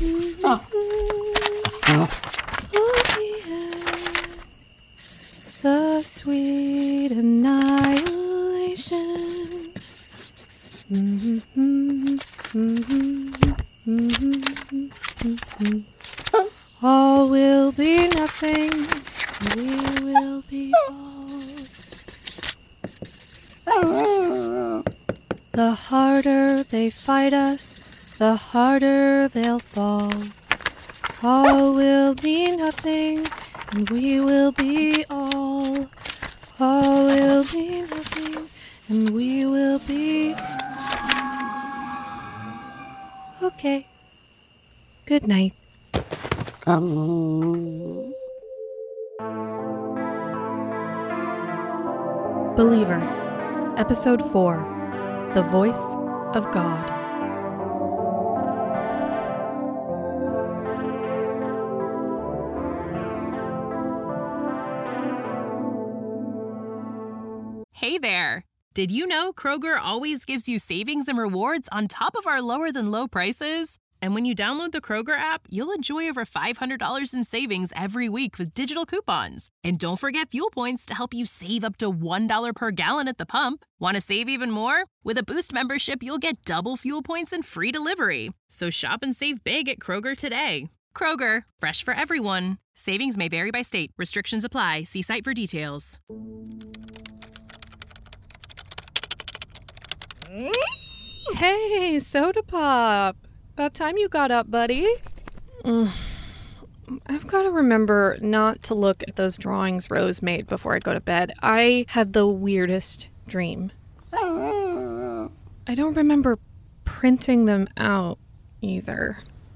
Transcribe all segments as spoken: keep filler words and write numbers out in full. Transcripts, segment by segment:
The sweet annihilation. Mm-hmm, mm-hmm, mm-hmm, mm-hmm. All will be nothing. We will be all. The harder they fight us, the harder they'll fall. All will be nothing, and we will be all. All will be nothing, and we will be... Okay. Good night. Um... Believer, Episode four, The Voice of God. Hey there! Did you know Kroger always gives you savings and rewards on top of our lower-than-low prices? And when you download the Kroger app, you'll enjoy over five hundred dollars in savings every week with digital coupons. And don't forget fuel points to help you save up to one dollar per gallon at the pump. Want to save even more? With a Boost membership, you'll get double fuel points and free delivery. So shop and save big at Kroger today. Kroger, fresh for everyone. Savings may vary by state. Restrictions apply. See site for details. Hey, Soda Pop. About time you got up, buddy. Mm. I've got to remember not to look at those drawings Rose made before I go to bed. I had the weirdest dream. I don't remember printing them out either.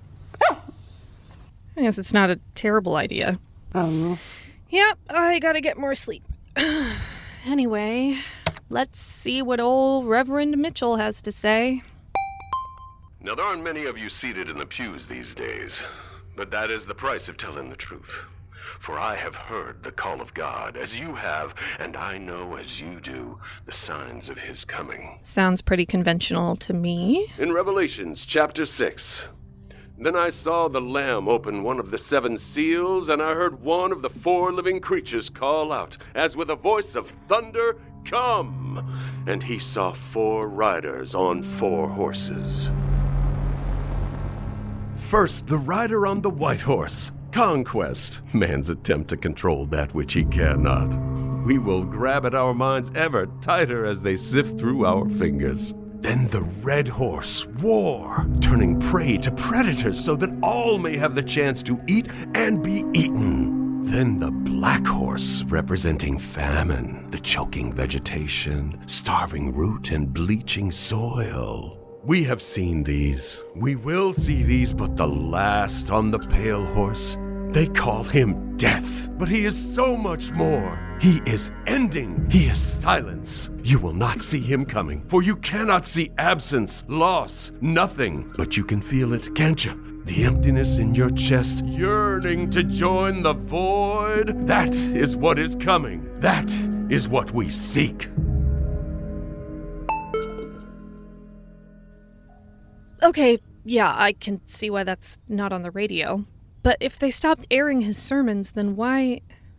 I guess it's not a terrible idea. Um. Yep, I gotta get more sleep. Anyway, let's see what old Reverend Mitchell has to say. Now, there aren't many of you seated in the pews these days, but that is the price of telling the truth. For I have heard the call of God, as you have, and I know, as you do, the signs of his coming. Sounds pretty conventional to me. In Revelations chapter six, then I saw the Lamb open one of the seven seals, and I heard one of the four living creatures call out, as with a voice of thunder, "Come!" And he saw four riders on four horses. First, the rider on the white horse. Conquest, man's attempt to control that which he cannot. We will grab at our minds ever tighter as they sift through our fingers. Then the red horse, war, turning prey to predators so that all may have the chance to eat and be eaten. Then the black horse, representing famine, the choking vegetation, starving root, and bleaching soil. We have seen these. We will see these, but the last on the pale horse, they call him death. But he is so much more. He is ending. He is silence. You will not see him coming, for you cannot see absence, loss, nothing. But you can feel it, can't you? The emptiness in your chest, yearning to join the void. That is what is coming. That is what we seek. Okay, yeah, I can see why that's not on the radio. But if they stopped airing his sermons, then why...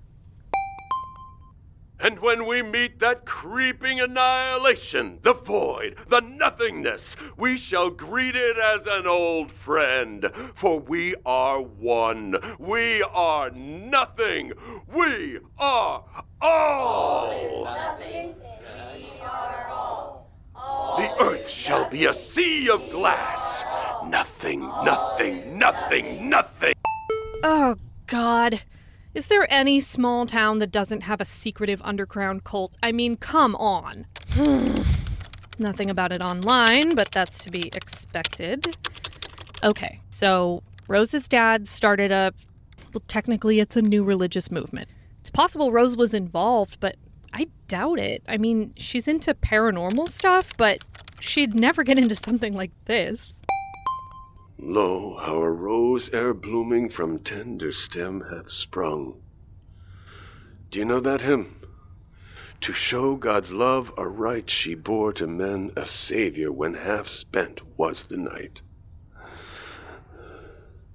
And when we meet that creeping annihilation, the void, the nothingness, we shall greet it as an old friend. For we are one. We are nothing. We are all. All is nothing. We are all. The earth shall be a sea of glass. Nothing, nothing, nothing, nothing. Oh, God. Is there any small town that doesn't have a secretive underground cult? I mean, come on. Nothing about it online, but that's to be expected. Okay, so Rose's dad started a... Well, technically it's a new religious movement. It's possible Rose was involved, but I doubt it. I mean, she's into paranormal stuff, but she'd never get into something like this. Lo, our rose ere blooming from tender stem hath sprung. Do you know that hymn? To show God's love aright she bore to men a Savior when half spent was the night.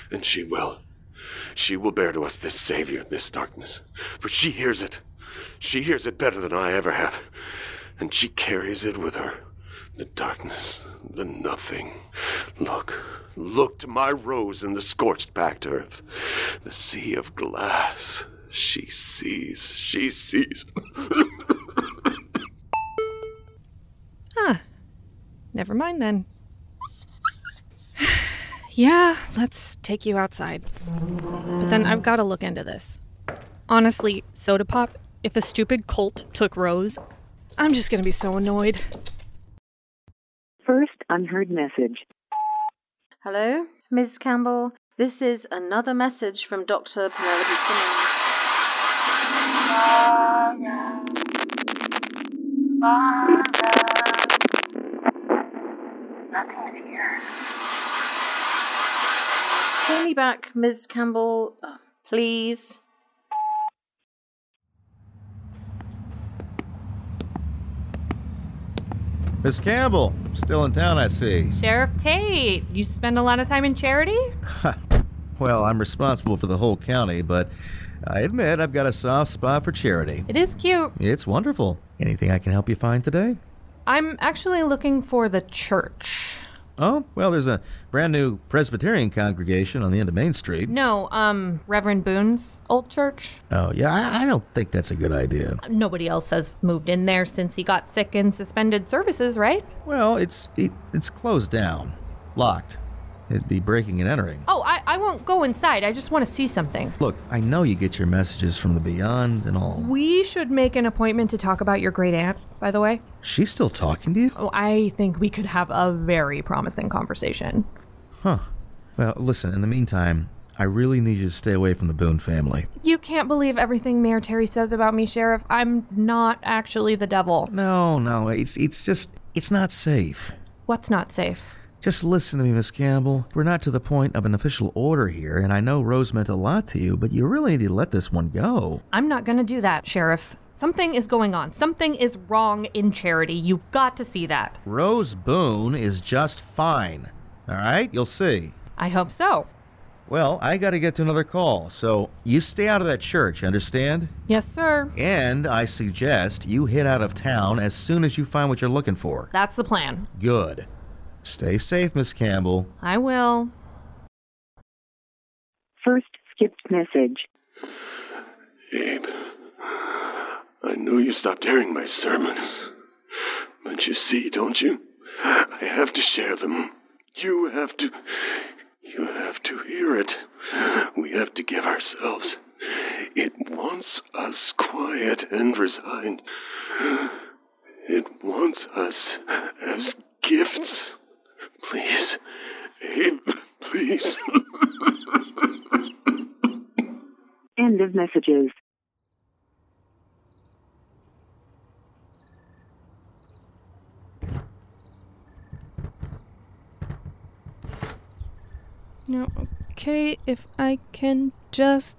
And she will. She will bear to us this savior in this darkness. For she hears it. She hears it better than I ever have. And she carries it with her. The darkness, the nothing. Look, look to my rose in the scorched-packed earth. The sea of glass. She sees, she sees. Huh. Never mind then. Yeah, let's take you outside. But then I've got to look into this. Honestly, Soda Pop, if a stupid cult took Rose, I'm just going to be so annoyed. First unheard message. Hello, Miz Campbell. This is another message from Doctor Penelope Simmons. Nothing's here. Call me back, Miz Campbell, uh, please. Miss Campbell, still in town, I see. Sheriff Tate, you spend a lot of time in Charity? Well, I'm responsible for the whole county, but I admit I've got a soft spot for Charity. It is cute. It's wonderful. Anything I can help you find today? I'm actually looking for the church. Oh, well, there's a brand new Presbyterian congregation on the end of Main Street. No, um, Reverend Boone's old church. Oh, yeah, I, I don't think that's a good idea. Nobody else has moved in there since he got sick and suspended services, right? Well, it's it, it's closed down, locked. It'd be breaking and entering. Oh, I, I won't go inside. I just want to see something. Look, I know you get your messages from the beyond and all. We should make an appointment to talk about your great aunt, by the way. She's still talking to you? Oh, I think we could have a very promising conversation. Huh. Well, listen, in the meantime, I really need you to stay away from the Boone family. You can't believe everything Mayor Terry says about me, Sheriff. I'm not actually the devil. No, no, it's it's just, it's not safe. What's not safe? Just listen to me, Miss Campbell. We're not to the point of an official order here, and I know Rose meant a lot to you, but you really need to let this one go. I'm not gonna do that, Sheriff. Something is going on. Something is wrong in Charity. You've got to see that. Rose Boone is just fine. All right? You'll see. I hope so. Well, I got to get to another call, so you stay out of that church, understand? Yes, sir. And I suggest you hit out of town as soon as you find what you're looking for. That's the plan. Good. Stay safe, Miss Campbell. I will. First skipped message. Abe, I know you stopped hearing my sermons, but you see, don't you? I have to share them. You have to... You have to hear it. We have to give ourselves. It wants us quiet and resigned. It wants us as gifts. Please, Abe, please. End of messages. No, okay, if I can just...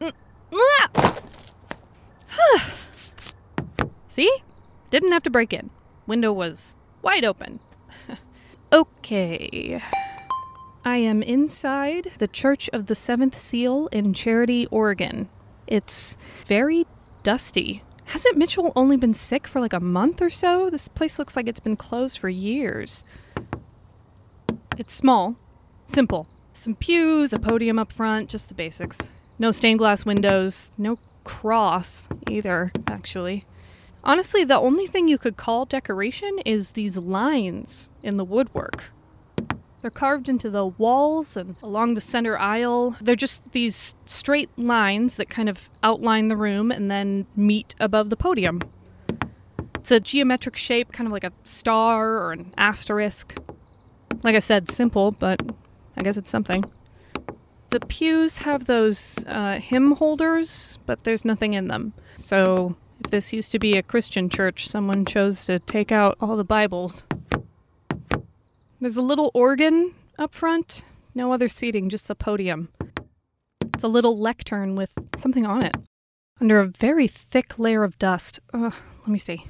See? Didn't have to break in. Window was wide open. Okay. I am inside the Church of the Seventh Seal in Charity, Oregon. It's very dusty. Hasn't Mitchell only been sick for like a month or so? This place looks like it's been closed for years. It's small, simple. Some pews, a podium up front, just the basics. No stained glass windows, no cross either, actually. Honestly, the only thing you could call decoration is these lines in the woodwork. They're carved into the walls and along the center aisle. They're just these straight lines that kind of outline the room and then meet above the podium. It's a geometric shape, kind of like a star or an asterisk. Like I said, simple, but I guess it's something. The pews have those uh, hymn holders, but there's nothing in them. So if this used to be a Christian church, someone chose to take out all the Bibles. There's a little organ up front. No other seating, just the podium. It's a little lectern with something on it. Under a very thick layer of dust. Ugh, let me see.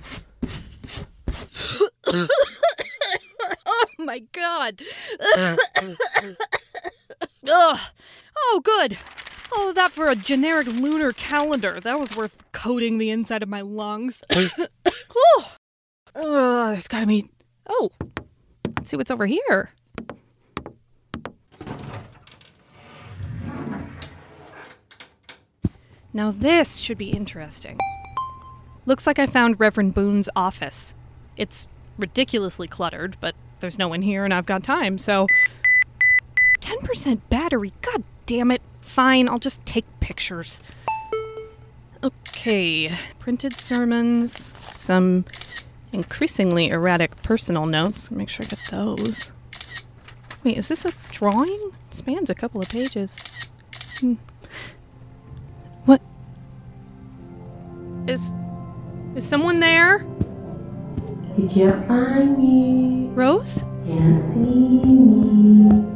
Oh my god! Ugh. Oh, good. Oh, that for a generic lunar calendar. That was worth coating the inside of my lungs. Oh. Uh, there's gotta be... Oh. Let's see what's over here. Now this should be interesting. Looks like I found Reverend Boone's office. It's ridiculously cluttered, but there's no one here and I've got time, so... ten percent battery, god damn it. Fine, I'll just take pictures. Okay, printed sermons, some increasingly erratic personal notes. Make sure I get those. Wait, is this a drawing? It spans a couple of pages. Hmm. What? Is... is someone there? You can't find me. Rose? Can't see me.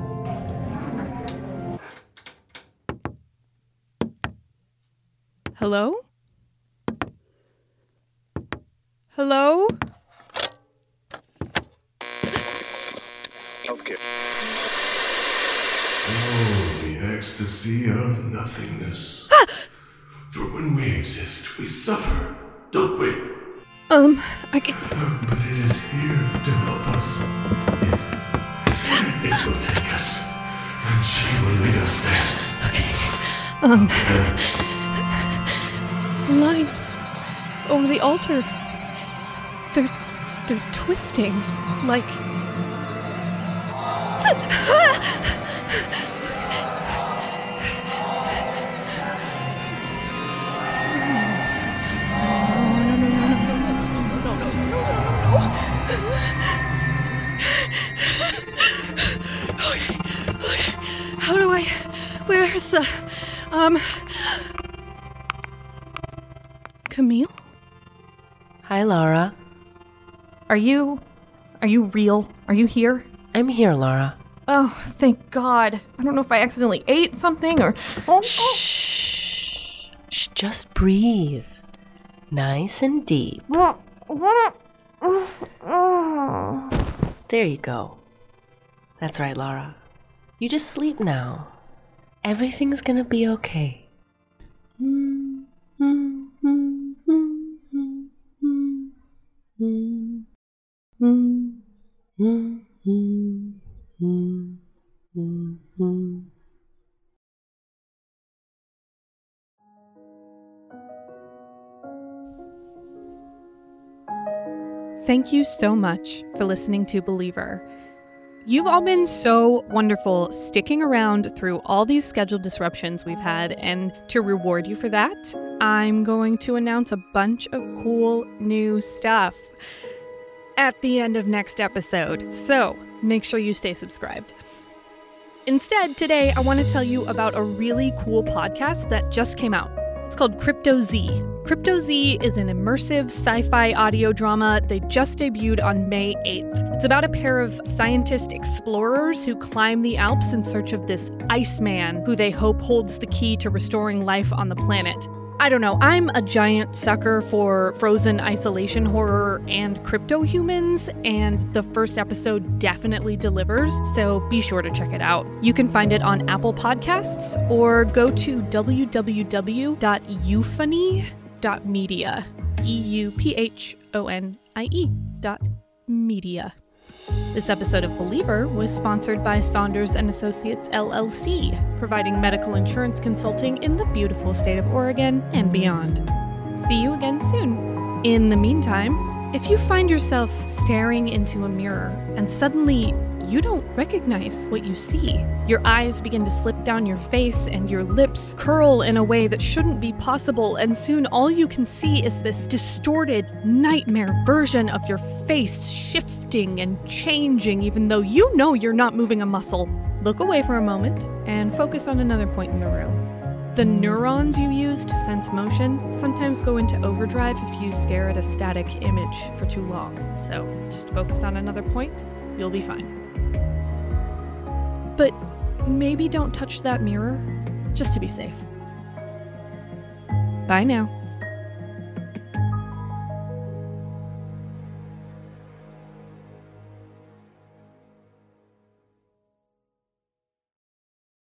Hello? Hello? Okay. Oh, the ecstasy of nothingness. For when we exist, we suffer, don't we? Um, I can... But it is here to help us. It, it will take us, and she will lead us there. Okay. Um... The lines over the altar, they're, they're twisting, like... How do I... Where's the... Um... Camille? Hi, Laura. Are you... Are you real? Are you here? I'm here, Laura. Oh, thank God. I don't know if I accidentally ate something or... Oh, Shh. Shh. Just breathe. Nice and deep. There you go. That's right, Laura. You just sleep now. Everything's gonna be okay. Thank you so much for listening to Believer. You've all been so wonderful sticking around through all these scheduled disruptions we've had, and to reward you for that, I'm going to announce a bunch of cool new stuff at the end of next episode, so make sure you stay subscribed. Instead, today I want to tell you about a really cool podcast that just came out. It's called Crypto Z. Crypto Z is an immersive sci-fi audio drama. They just debuted on May eighth. It's about a pair of scientist explorers who climb the Alps in search of this Iceman who they hope holds the key to restoring life on the planet. I don't know, I'm a giant sucker for frozen isolation horror and crypto humans, and the first episode definitely delivers, so be sure to check it out. You can find it on Apple Podcasts or go to w w w dot euphony dot media. E U P H O N I E dot media. This episode of Believer was sponsored by Saunders and Associates L L C, providing medical insurance consulting in the beautiful state of Oregon and beyond. See you again soon. In the meantime, if you find yourself staring into a mirror and suddenly you don't recognize what you see, your eyes begin to slip down your face and your lips curl in a way that shouldn't be possible, and soon all you can see is this distorted nightmare version of your face shifting and changing even though you know you're not moving a muscle. Look away for a moment and focus on another point in the room. The neurons you use to sense motion sometimes go into overdrive if you stare at a static image for too long. So just focus on another point, you'll be fine. But maybe don't touch that mirror, just to be safe. Bye now.